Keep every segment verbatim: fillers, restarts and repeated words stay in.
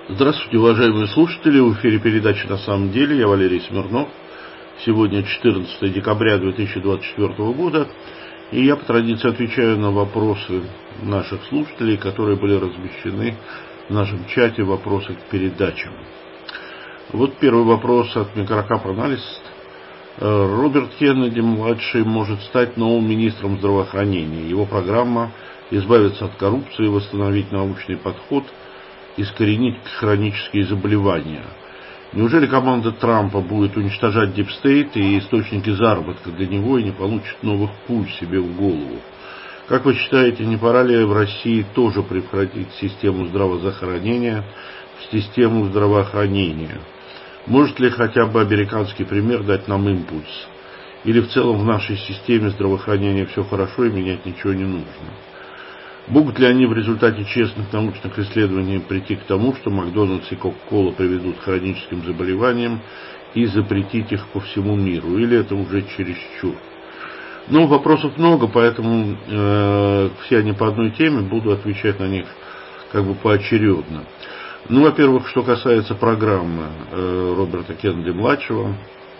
Здравствуйте, уважаемые слушатели. В эфире передачи «На самом деле». Я Валерий Смирнов. Сегодня четырнадцатое декабря две тысячи двадцать четвёртого года. И я по традиции отвечаю на вопросы наших слушателей, которые были размещены в нашем чате «Вопросы к передачам». Вот первый вопрос от Микрокап Аналист. Роберт Кеннеди-младший может стать новым министром здравоохранения. Его программа «Избавиться от коррупции, восстановить научный подход, искоренить хронические заболевания». Неужели команда Трампа будет уничтожать дипстейт и источники заработка для него и не получит новых пуль себе в голову? Как вы считаете, не пора ли в России тоже превратить систему здравоохранения в систему здравоохранения? Может ли хотя бы американский пример дать нам импульс? Или в целом в нашей системе здравоохранения все хорошо и менять ничего не нужно? Могут ли они в результате честных научных исследований прийти к тому, что Макдональдс и Кока-Кола приведут к хроническим заболеваниям и запретить их по всему миру? Или это уже чересчур? Ну, вопросов много, поэтому э, все они по одной теме, буду отвечать на них как бы поочередно. Ну, во-первых, что касается программы э, Роберта Кеннеди-младшего,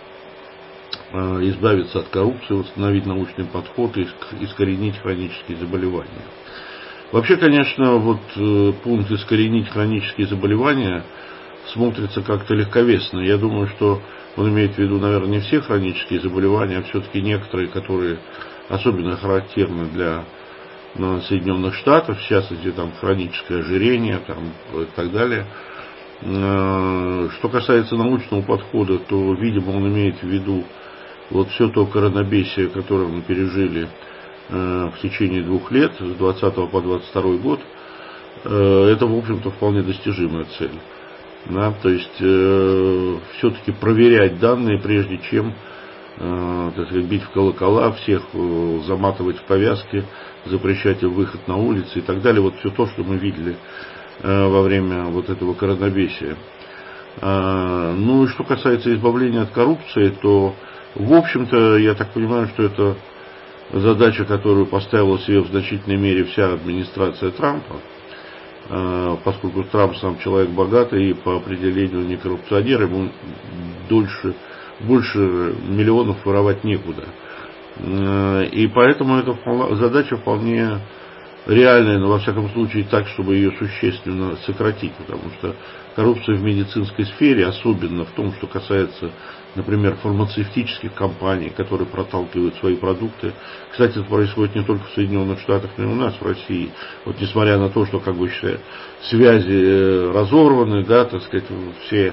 э, избавиться от коррупции, восстановить научный подход и искоренить хронические заболевания. Вообще, конечно, вот э, пункт «искоренить хронические заболевания» смотрится как-то легковесно. Я думаю, что он имеет в виду, наверное, не все хронические заболевания, а все-таки некоторые, которые особенно характерны для ну, Соединенных Штатов, в частности, там, хроническое ожирение там, и так далее. Э, что касается научного подхода, то, видимо, он имеет в виду вот все то коронабесие, которое мы пережили в течение двух лет, с двадцатого по двадцать второй год, это, в общем-то, вполне достижимая цель. Да, то есть, э, все-таки проверять данные, прежде чем э, так сказать, бить в колокола, всех э, заматывать в повязки, запрещать им выход на улицы и так далее. Вот все то, что мы видели э, во время вот этого коронабесия. Э, ну и что касается избавления от коррупции, то, в общем-то, я так понимаю, что это задача, которую поставила себе в значительной мере вся администрация Трампа, поскольку Трамп сам человек богатый и по определению не коррупционер, ему дольше, больше миллионов воровать некуда. И поэтому эта задача вполне реальная, но во всяком случае так, чтобы ее существенно сократить, потому что коррупция в медицинской сфере, особенно в том, что касается, например, фармацевтических компаний, которые проталкивают свои продукты. Кстати, это происходит не только в Соединенных Штатах, но и у нас в России. Вот несмотря на то, что как бы связи разорваны, да, так сказать, все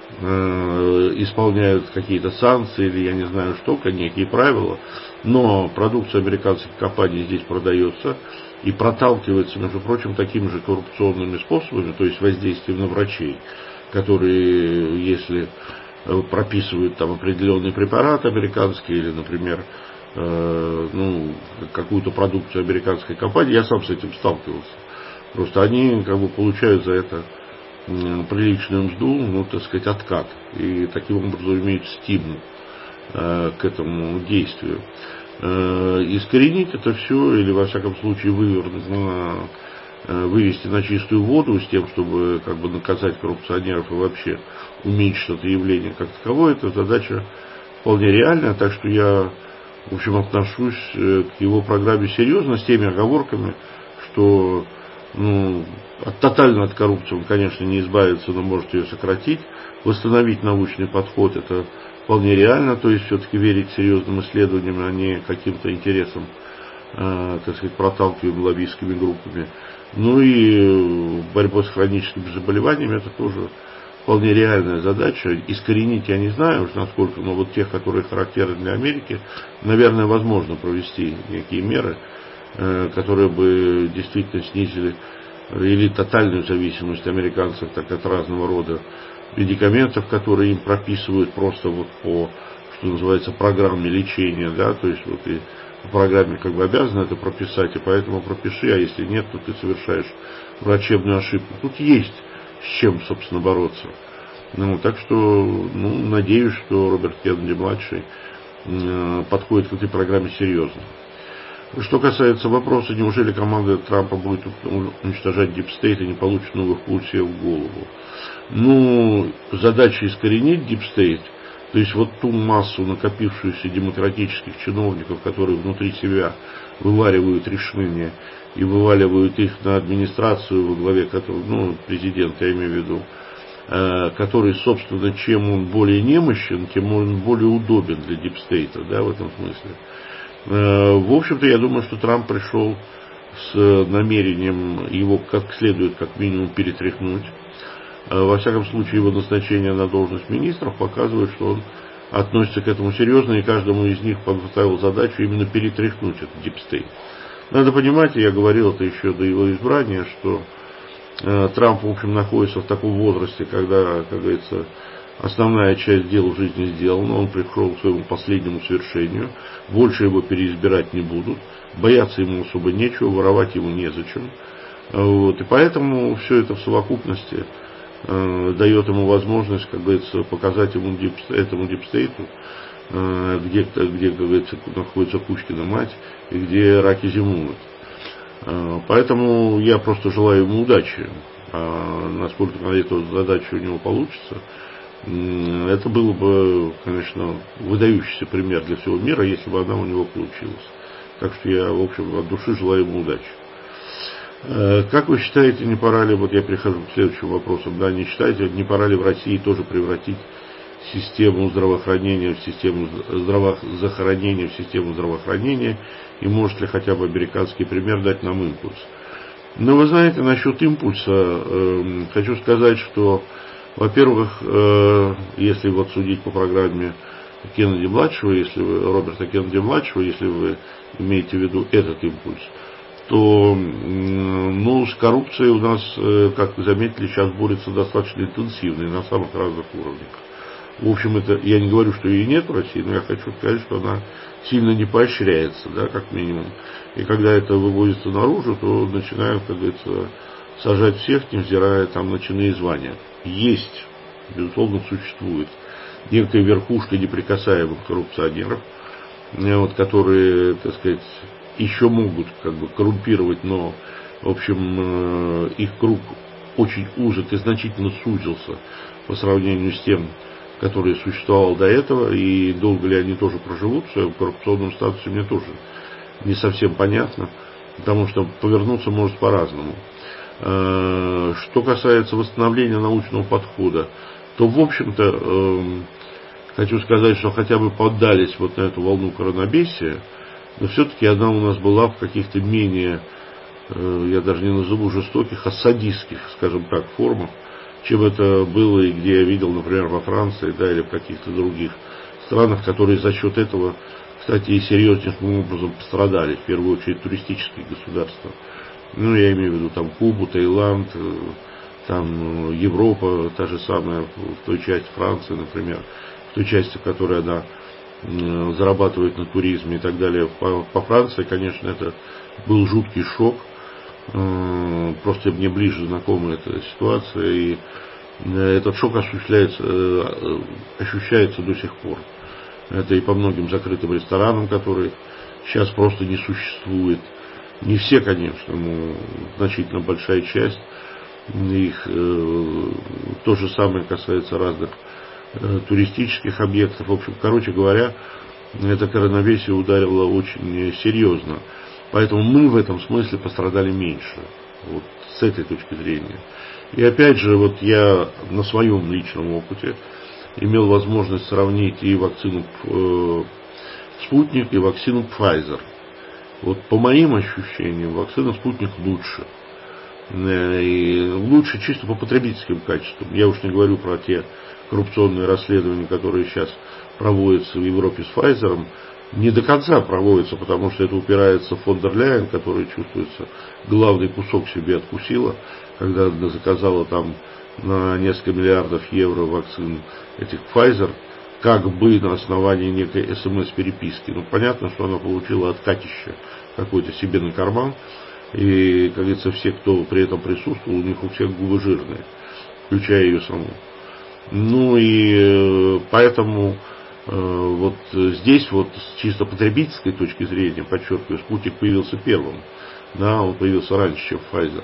э, исполняют какие-то санкции или я не знаю что, некие правила, но продукция американских компаний здесь продается и проталкивается, между прочим, такими же коррупционными способами, то есть воздействием на врачей, которые, если прописывают там определенный препарат американский или, например, э, ну, какую-то продукцию американской компании, я сам с этим сталкивался. Просто они как бы получают за это э, приличную мзду, ну, так сказать, откат, и таким образом имеют стимул э, к этому действию. Э, искоренить это все, или во всяком случае вывернуть на вывести на чистую воду с тем, чтобы как бы наказать коррупционеров и вообще уменьшить это явление как таковое, эта задача вполне реальная, так что я, в общем, отношусь к его программе серьезно, с теми оговорками, что ну, от, тотально от коррупции он, конечно, не избавится, но может ее сократить, восстановить научный подход, это вполне реально, то есть все-таки верить серьезным исследованиям, а не каким-то интересам, э, так сказать, проталкиваемым лоббистскими группами. Ну и борьба с хроническими заболеваниями, это тоже вполне реальная задача. Искоренить я не знаю уж насколько, но вот тех, которые характерны для Америки, наверное, возможно провести некие меры, которые бы действительно снизили или тотальную зависимость американцев так, от разного рода медикаментов, которые им прописывают просто вот по, что называется, программе лечения, да, то есть вот и по программе как бы обязаны это прописать, и поэтому пропиши, а если нет, то ты совершаешь врачебную ошибку. Тут есть с чем, собственно, бороться. Ну, так что, ну, надеюсь, что Роберт Кеннеди-младший э, подходит к этой программе серьезно. Что касается вопроса, неужели команда Трампа будет уничтожать дипстейт и не получит новых пуль себе в голову? Ну, задача искоренить дипстейт, то есть вот ту массу накопившуюся демократических чиновников, которые внутри себя вываривают решения и вываливают их на администрацию, во главе которой, ну, президент, я имею в виду, э, который, собственно, чем он более немощен, тем он более удобен для дипстейта, да, в этом смысле. Э, в общем-то, я думаю, что Трамп пришел с намерением его как следует, как минимум, перетряхнуть. Во всяком случае, его назначение на должность министров показывает, что он относится к этому серьезно, и каждому из них поставил задачу именно перетряхнуть этот дипстейт. Надо понимать, и я говорил это еще до его избрания, что э, Трамп, в общем, находится в таком возрасте, когда, как говорится, основная часть дел в жизни сделана, он пришел к своему последнему свершению, больше его переизбирать не будут, бояться ему особо нечего, воровать ему незачем. Вот, и поэтому все это в совокупности э, дает ему возможность, как говорится, показать ему дип, этому дипстейту, э, где, где, как говорится, находится Кучкина мать и где раки зимуют. Э, поэтому я просто желаю ему удачи. А насколько на эту задачу у него получится, э, это было бы, конечно, выдающийся пример для всего мира, если бы она у него получилась. Так что я, в общем, от души желаю ему удачи. Как вы считаете, не пора ли, вот я перехожу к следующим вопросам, да, не считаете, не пора ли в России тоже превратить систему здравоохранения в систему здраво... захоронения в систему здравоохранения, и может ли хотя бы американский пример дать нам импульс? Но вы знаете, насчет импульса, э, хочу сказать, что, во-первых, э, если вот судить по программе Кеннеди-младшего, если вы, Роберта Кеннеди-младшего, если вы имеете в виду этот импульс, то, ну, с коррупцией у нас, как вы заметили, сейчас борется достаточно интенсивно и на самых разных уровнях. В общем, это я не говорю, что ее нет в России, но я хочу сказать, что она сильно не поощряется, да, как минимум. И когда это выводится наружу, то начинают, как говорится, сажать всех, невзирая там на чины и звания. Есть, безусловно, существует некая верхушка неприкасаемых коррупционеров, вот, которые, так сказать, еще могут как бы коррумпировать, но, в общем, их круг очень узок и значительно сузился по сравнению с тем, который существовал до этого, и долго ли они тоже проживут в своем коррупционном статусе, мне тоже не совсем понятно, потому что повернуться может по-разному. Что касается восстановления научного подхода, то, в общем-то, хочу сказать, что хотя бы поддались вот на эту волну коронабесия, но все-таки она у нас была в каких-то менее, я даже не назову жестоких, а садистских, скажем так, формах, чем это было и где я видел, например, во Франции, да, или в каких-то других странах, которые за счет этого, кстати, и серьезнейшим образом пострадали, в первую очередь туристические государства. Ну, я имею в виду там Кубу, Таиланд, там Европа, та же самая, в той части Франции, например, в той части, в которой она зарабатывает на туризме и так далее. По, по Франции, конечно, это был жуткий шок. Просто мне ближе знакома эта ситуация, и этот шок осуществляется, ощущается до сих пор. Это и по многим закрытым ресторанам, которые сейчас просто не существует. Не все, конечно, но значительно большая часть их. То же самое касается разных туристических объектов. В общем, короче говоря, эта коронавирус ударила очень серьезно. Поэтому мы в этом смысле пострадали меньше. Вот с этой точки зрения. И опять же, вот я на своем личном опыте имел возможность сравнить и вакцину э, Спутник, и вакцину Pfizer. Вот по моим ощущениям, вакцина Спутник лучше. И лучше чисто по потребительским качествам. Я уж не говорю про те коррупционные расследования, которые сейчас проводятся в Европе с Pfizer. Не до конца проводятся, потому что это упирается в фон дер Ляйен, которая, чувствуется, главный кусок себе откусила, когда заказала там на несколько миллиардов евро вакцин этих Pfizer, как бы на основании некой смс-переписки. Ну, понятно, что она получила откатище какой-то себе на карман. И, как говорится, все, кто при этом присутствовал, у них у всех губы жирные, включая ее саму. Ну и поэтому Вот здесь вот с чисто потребительской точки зрения, подчеркиваю, спутник появился первым. Да, он появился раньше, чем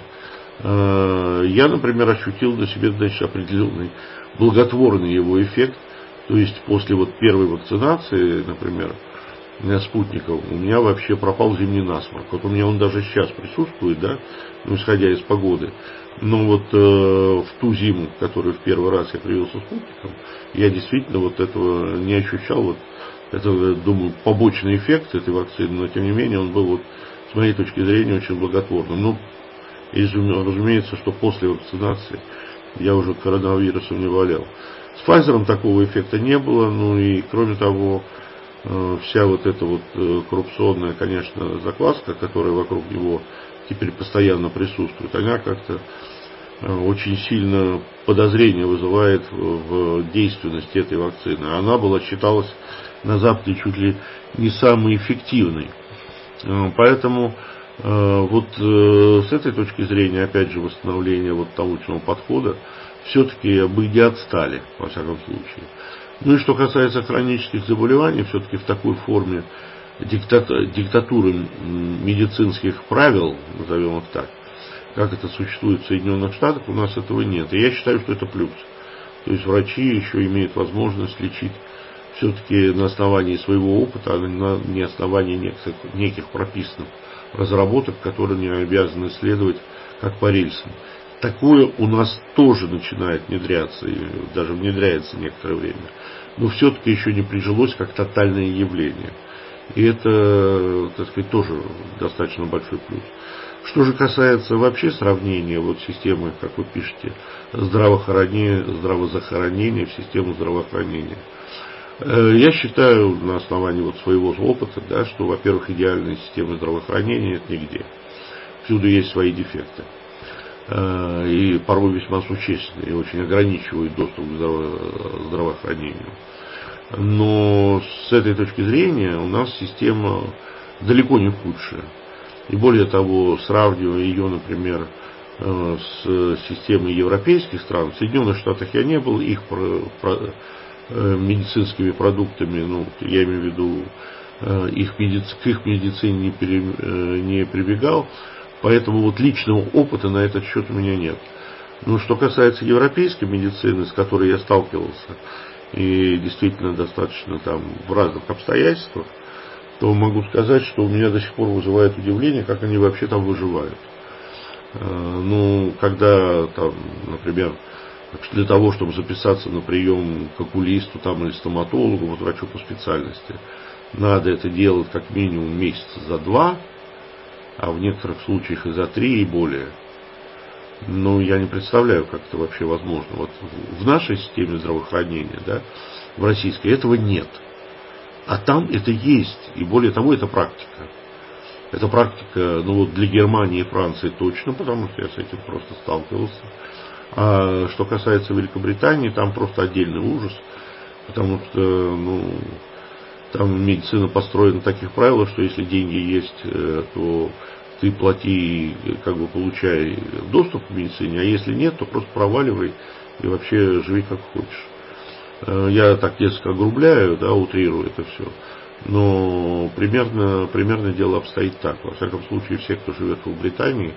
Pfizer. Я, например, ощутил на себе, значит, определенный благотворный его эффект. То есть после вот первой вакцинации, например, спутников, у меня вообще пропал зимний насморк. Вот у меня он даже сейчас присутствует, да, ну, исходя из погоды. Но вот э, в ту зиму, которую в первый раз я привился спутником, я действительно вот этого не ощущал. Вот это, думаю, побочный эффект этой вакцины, но тем не менее он был, вот, с моей точки зрения, очень благотворным. Ну, и, разумеется, что после вакцинации я уже коронавирусом не болел. С Pfizer такого эффекта не было, ну и кроме того, вся вот эта вот коррупционная, конечно, закваска, которая вокруг него теперь постоянно присутствует, она как-то очень сильно подозрение вызывает в действенности этой вакцины. Она была, считалась на Западе чуть ли не самой эффективной. Поэтому вот с этой точки зрения, опять же, восстановления вот научного подхода, все-таки мы не отстали, во всяком случае. Ну и что касается хронических заболеваний, все-таки в такой форме диктатуры медицинских правил, назовем их так, как это существует в Соединенных Штатах, у нас этого нет. И я считаю, что это плюс. То есть врачи еще имеют возможность лечить все-таки на основании своего опыта, а не на основании неких, неких прописанных разработок, которые они обязаны следовать как по рельсам. Такое у нас тоже начинает внедряться, и даже внедряется некоторое время. Но все-таки еще не прижилось как тотальное явление. И это, так сказать, тоже достаточно большой плюс. Что же касается вообще сравнения вот системы, как вы пишете, здравоохранения, здравозахоронения в систему здравоохранения. Я считаю на основании вот своего опыта, да, что, во-первых, идеальной системы здравоохранения нет нигде. Всюду есть свои дефекты. И порой весьма существенные, и очень ограничивают доступ к здраво- здравоохранению. Но с этой точки зрения у нас система далеко не худшая. И более того, сравнивая ее, например, с системой европейских стран, в Соединенных Штатах я не был, их про, про, медицинскими продуктами, ну, я имею в виду, их медици, к их медицине не, пере, не прибегал, поэтому вот личного опыта на этот счет у меня нет. Но что касается европейской медицины, с которой я сталкивался, и действительно достаточно там в разных обстоятельствах, то могу сказать, что у меня до сих пор вызывает удивление, как они вообще там выживают. Ну, когда там, например, для того, чтобы записаться на прием к окулисту там, или стоматологу, вот врачу по специальности, надо это делать как минимум месяца за два, а в некоторых случаях и за три, и более. Ну, я не представляю, как это вообще возможно. Вот в нашей системе здравоохранения, да, в российской, этого нет. А там это есть. И более того, это практика. Это практика, ну вот для Германии и Франции точно, потому что я с этим просто сталкивался. А что касается Великобритании, там просто отдельный ужас. Потому что, ну, там медицина построена на таких правилах, что если деньги есть, то ты плати, как бы получай доступ к медицине, а если нет, то просто проваливай и вообще живи как хочешь. Я так несколько огрубляю, да, утрирую это все. Но примерно, примерно дело обстоит так. Во всяком случае, все, кто живет в Британии,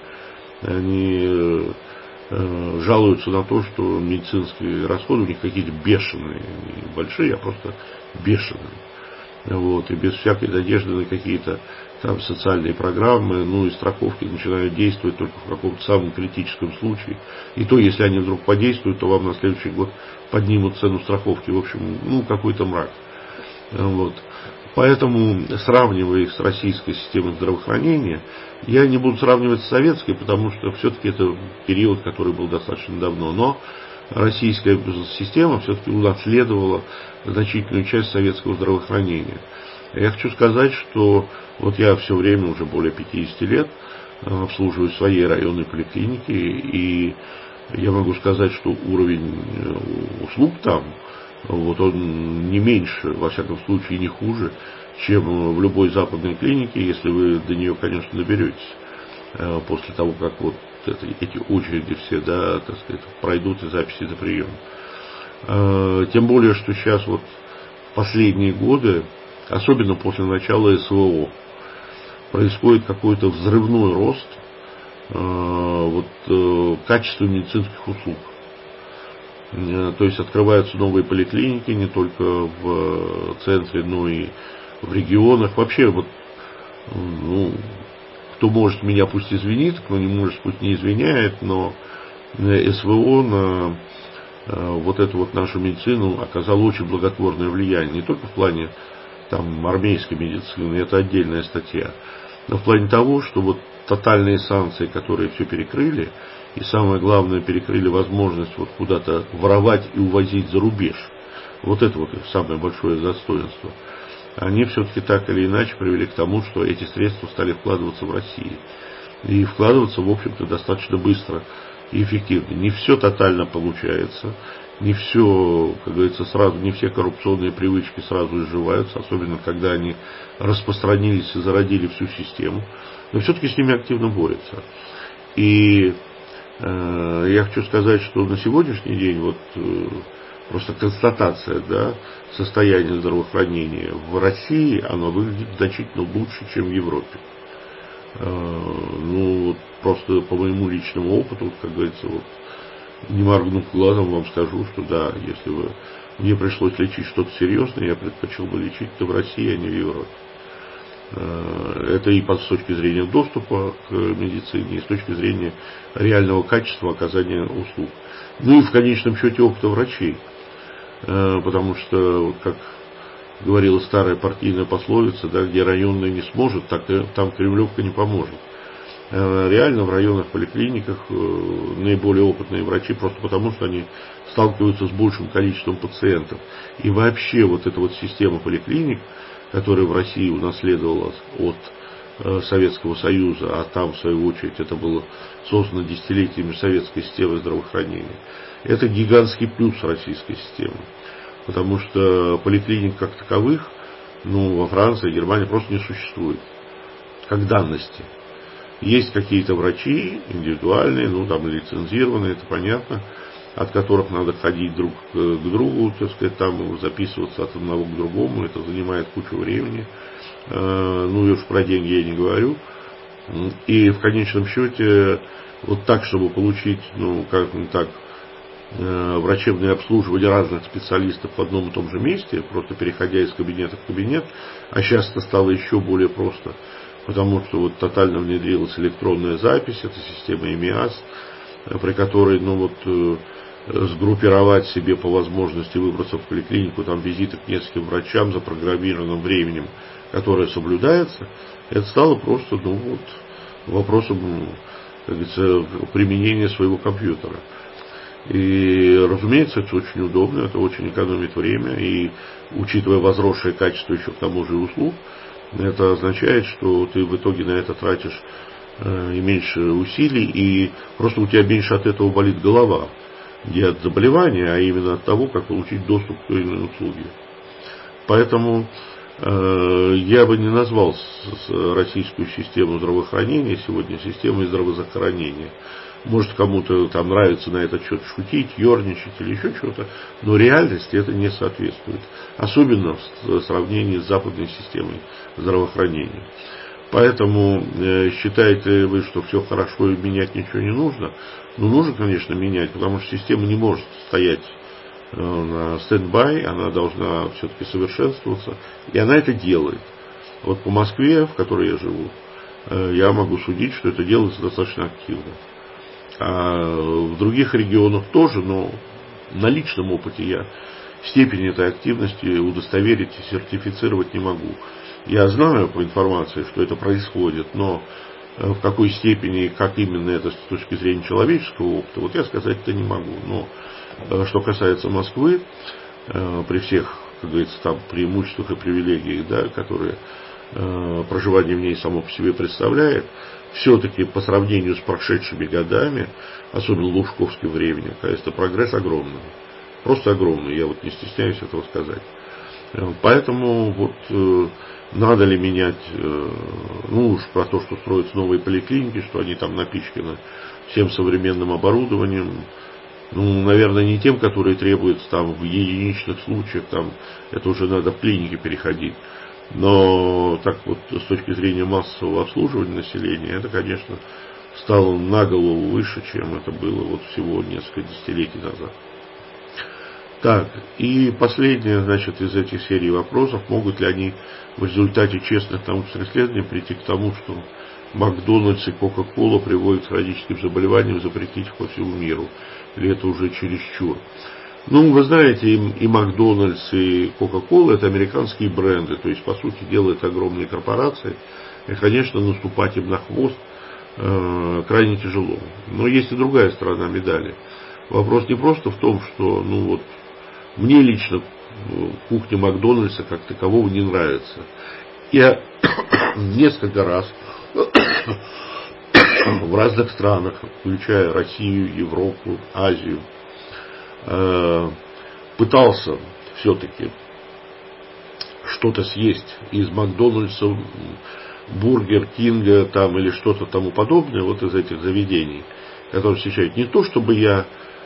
они э, жалуются на то, что медицинские расходы у них какие-то бешеные, не большие, а просто бешеные. Вот, и без всякой надежды на какие-то там социальные программы, ну и страховки начинают действовать только в каком-то самом критическом случае. И то, если они вдруг подействуют, то вам на следующий год поднимут цену страховки. В общем, ну, какой-то мрак. Вот. Поэтому, сравнивая их с российской системой здравоохранения, я не буду сравнивать с советской, потому что все-таки это период, который был достаточно давно. Но российская система все-таки унаследовала значительную часть советского здравоохранения. Я хочу сказать, что вот я все время, уже более пятьдесят лет, обслуживаю свои районные поликлиники, и я могу сказать, что уровень услуг там, вот он не меньше, во всяком случае, не хуже, чем в любой западной клинике, если вы до нее, конечно, доберетесь, после того, как вот это, эти очереди все, да, так сказать, пройдут и записи за прием. Тем более, что сейчас вот последние годы, особенно после начала СВО, происходит какой-то взрывной рост э, вот, э, качества медицинских услуг. Э, то есть открываются новые поликлиники не только в центре, но и в регионах. Вообще, вот, ну, кто может меня пусть извинит, кто не может пусть не извиняет, но СВО на вот эту вот нашу медицину оказало очень благотворное влияние. Не только в плане там, армейской медицины, это отдельная статья, но в плане того, что вот тотальные санкции, которые все перекрыли, и самое главное, перекрыли возможность вот куда-то воровать и увозить за рубеж. Вот это вот их самое большое достоинство. Они все-таки так или иначе привели к тому, что эти средства стали вкладываться в Россию. И вкладываться, в общем-то, достаточно быстро и эффективно. Не все тотально получается, не все, как говорится, сразу, не все коррупционные привычки сразу изживаются, особенно когда они распространились и зародили всю систему. Но все-таки с ними активно борются. И э, я хочу сказать, что на сегодняшний день вот э, просто констатация, да, состояния здравоохранения в России, оно выглядит значительно лучше, чем в Европе. Ну, вот просто по моему личному опыту, вот, как говорится, вот, не моргнув глазом, вам скажу, что да, если бы мне пришлось лечить что-то серьезное, я предпочел бы лечить это в России, а не в Европе. Это и с точки зрения доступа к медицине, и с точки зрения реального качества оказания услуг. Ну и в конечном счете опыта врачей. Потому что, вот как говорила старая партийная пословица, да, где районный не сможет, так, там кремлевка не поможет. Реально в районных поликлиниках наиболее опытные врачи, просто потому что они сталкиваются с большим количеством пациентов. И вообще вот эта вот система поликлиник, которая в России унаследовалась от Советского Союза, а там, в свою очередь, это было создано десятилетиями советской системы здравоохранения, это гигантский плюс российской системы. Потому что поликлиник как таковых, ну, во Франции, Германии просто не существует. Как данности. Есть какие-то врачи индивидуальные, ну, там, лицензированные, это понятно, от которых надо ходить друг к другу, так сказать, там, записываться от одного к другому, это занимает кучу времени. Ну, и уж про деньги я не говорю. И в конечном счете, вот так, чтобы получить, ну, как не так, врачебное обслуживание разных специалистов в одном и том же месте, просто переходя из кабинета в кабинет, а сейчас это стало еще более просто, потому что вот тотально внедрилась электронная запись, это система ЭМИАС, при которой, ну вот, сгруппировать себе по возможности выбраться в поликлинику, там визиты к нескольким врачам за программированным временем, которое соблюдается, это стало просто, ну вот, вопросом, как говорится, применения своего компьютера. И, разумеется, это очень удобно, это очень экономит время, и, учитывая возросшее качество еще к тому же услуг, это означает, что ты в итоге на это тратишь э, и меньше усилий, и просто у тебя меньше от этого болит голова. Не от заболевания, а именно от того, как получить доступ к той или иной услуге. Поэтому э, я бы не назвал с, с российскую систему здравоохранения сегодня системой здравоохранения. Может, кому-то там нравится на этот счет шутить, ерничать или еще что-то, но реальности это не соответствует. Особенно в сравнении с западной системой здравоохранения. Поэтому э, считаете вы, что все хорошо и менять ничего не нужно? Ну, нужно, конечно, менять, потому что система не может стоять э, на стендбай, она должна все-таки совершенствоваться, и она это делает. Вот по Москве, в которой я живу, э, я могу судить, что это делается достаточно активно. А в других регионах тоже, но на личном опыте я степень этой активности удостоверить и сертифицировать не могу. Я знаю по информации, что это происходит, но в какой степени и как именно это с точки зрения человеческого опыта, вот я сказать это не могу. Но что касается Москвы, при всех, как говорится, там преимуществах и привилегиях, да, которые проживание в ней само по себе представляет, все-таки по сравнению с прошедшими годами, особенно лужковским временем, конечно, прогресс огромный. Просто огромный, я вот не стесняюсь этого сказать. Поэтому вот надо ли менять, ну уж про то, что строятся новые поликлиники, что они там напичканы всем современным оборудованием, Ну, наверное, не тем, которые требуются там в единичных случаях, там это уже надо в клинике переходить. Но так вот, с точки зрения массового обслуживания населения, это, конечно, стало на голову выше, чем это было вот всего несколько десятилетий назад. Так, и последнее, значит, из этих серий вопросов: могут ли они в результате честных научных исследований прийти к тому, что Макдональдс и Кока-Кола приводят к хроническим заболеваниям, запретить их по всему миру? Или это уже чересчур? Ну, вы знаете, и, и Макдональдс, и Кока-Кола — это американские бренды, то есть, по сути дела, это огромные корпорации, и, конечно, наступать им на хвост э, крайне тяжело. Но есть и другая сторона медали. Вопрос не просто в том, что, ну вот, мне лично кухня Макдональдса как такового не нравится. Я несколько раз в разных странах, включая Россию, Европу, Азию, пытался все-таки что-то съесть из Макдональдса, Бургер Кинга там, или что-то тому подобное, вот из этих заведений, которые встречают. Не то, чтобы я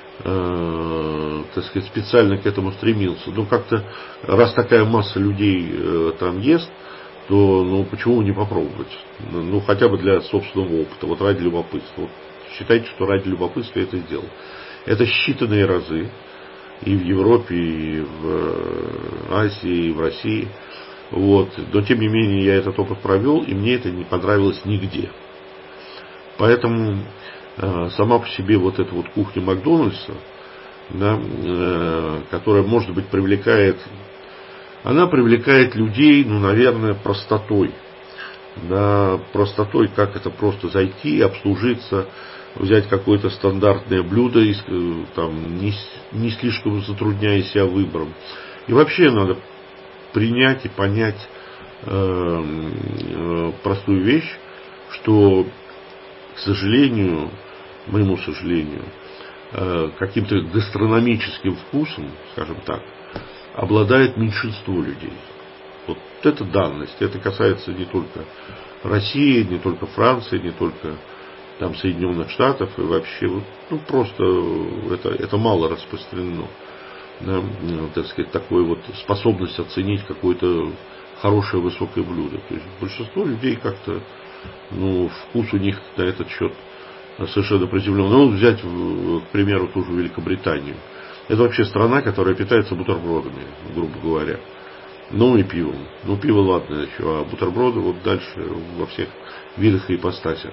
э, так сказать, специально к этому стремился, но как-то, раз такая масса людей э, там ест, то ну, почему не попробовать? Ну, хотя бы для собственного опыта, вот ради любопытства. Вот, считайте, что ради любопытства я это сделал. Это считанные разы и в Европе, и в Азии, и в России. Вот. Но, тем не менее, я этот опыт провел, и мне это не понравилось нигде. Поэтому э, сама по себе вот эта вот кухня Макдональдса, да, э, которая, может быть, привлекает, она привлекает людей, ну, наверное, простотой. Да, простотой, как это просто зайти, обслужиться, взять какое-то стандартное блюдо, там, не, не слишком затрудняя себя выбором. И вообще надо принять и понять э, э, простую вещь, что, к сожалению, моему сожалению, э, каким-то гастрономическим вкусом, скажем так, обладает меньшинство людей. Вот это данность. Это касается не только России, не только Франции, не только там, Соединенных Штатов и вообще, вот, ну, просто это, это мало распространено. Да, так сказать, такой вот способность оценить какое-то хорошее высокое блюдо. То есть большинство людей как-то, ну, вкус у них на этот счет совершенно приземленный. Ну, взять, к примеру, ту же Великобританию. Это вообще страна, которая питается бутербродами, грубо говоря. Ну и пивом. Ну, пиво ладно еще, а бутерброды вот дальше во всех видах и ипостасях.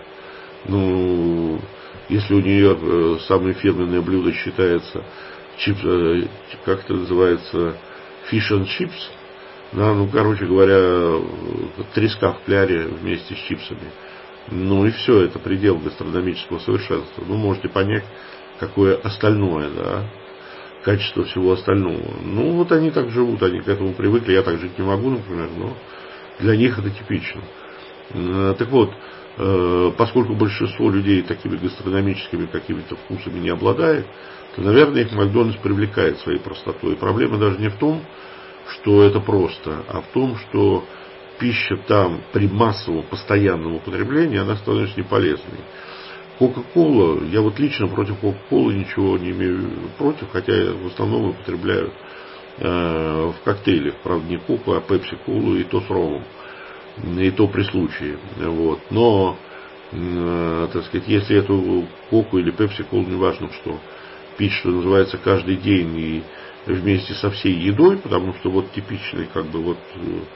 Ну, если у нее самое фирменное блюдо считается чип, как это называется, fish and chips, да, ну, короче говоря, треска в кляре вместе с чипсами. Ну и все, это предел гастрономического совершенства. Ну, можете понять, какое остальное, да, качество всего остального. Ну, вот они так живут, они к этому привыкли, я так жить не могу, например, но для них это типично. Так вот, поскольку большинство людей такими гастрономическими какими-то вкусами не обладает, то, наверное, их Макдональдс привлекает своей простотой. И проблема даже не в том, что это просто, а в том, что пища там при массовом постоянном употреблении, она становится неполезной. Кока-кола, я вот лично против Кока-колы ничего не имею против, хотя я в основном употребляю э, в коктейлях, правда не коку, а пепси-колу, и то с ромом, и то при случае. Вот. Но, э, так сказать, если эту коку или пепси-колу, неважно что, пить, что называется, каждый день и вместе со всей едой, потому что вот типичный как бы вот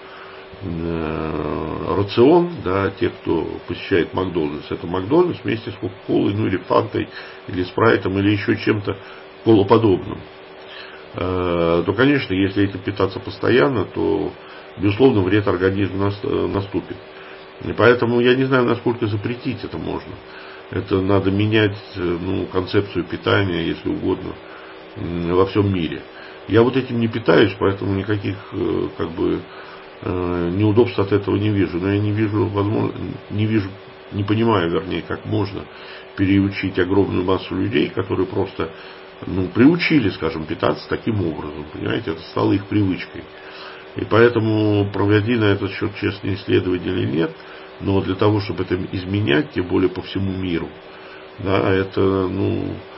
э, рацион, да, тех, кто посещает Макдональдс, это Макдональдс вместе с Кока-колой, ну или Фантой, или Спрайтом, или еще чем-то колоподобным. Э, то, конечно, если этим питаться постоянно, то, безусловно, вред организму наступит. И поэтому я не знаю, насколько запретить это можно. Это надо менять, ну, концепцию питания, если угодно, во всем мире. Я вот этим не питаюсь, поэтому никаких как бы неудобств от этого не вижу. Но я не вижу, возможно, не вижу, не понимаю, вернее, как можно переучить огромную массу людей, которые просто, ну, приучили, скажем, питаться таким образом. Понимаете, это стало их привычкой. И поэтому, проводи на этот счет честные исследования или нет, но для того, чтобы это изменять, тем более по всему миру, да, это, ну,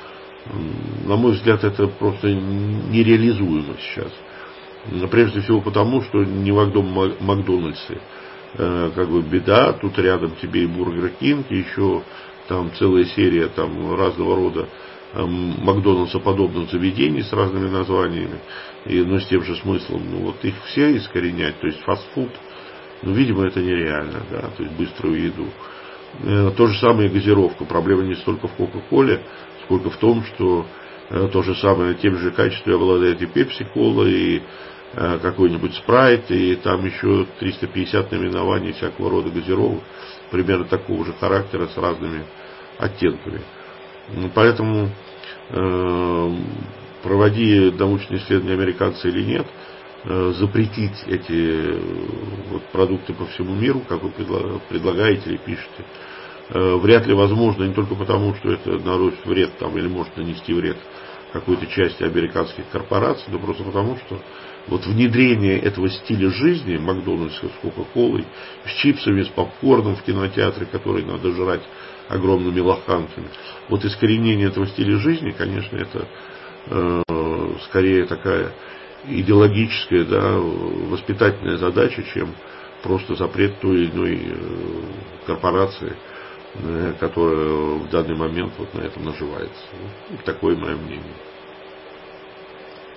На мой взгляд, это просто нереализуемо сейчас. Прежде всего потому, что не в одном Макдональдсе как бы беда, тут рядом тебе и Бургер Кинг, и еще там целая серия там разного рода Макдональдса подобных заведений с разными названиями, и, но с тем же смыслом. Ну, вот их все искоренять, то есть фастфуд, ну, видимо, это нереально, да, то есть быструю еду. То же самое и газировка. Проблема не столько в Кока-Коле, сколько в том, что то же самое тем же качеством обладает и Пепси-кола, и какой-нибудь спрайт, и там еще триста пятьдесят наименований всякого рода газировок, примерно такого же характера с разными оттенками. Поэтому э, проводи научные исследования американцы или нет, э, запретить эти вот, продукты по всему миру, как вы предлагаете или пишете, э, вряд ли возможно, не только потому, что это наносит вред там, или может нанести вред какой-то части американских корпораций, но просто потому, что вот внедрение этого стиля жизни, Макдональдса с Кока-Колой, с чипсами, с попкорном в кинотеатре, который надо жрать огромными лоханками, вот искоренение этого стиля жизни, конечно, это э, скорее такая идеологическая, да, воспитательная задача, чем просто запрет той или иной э, корпорации, э, которая в данный момент вот на этом наживается. Вот такое мое мнение.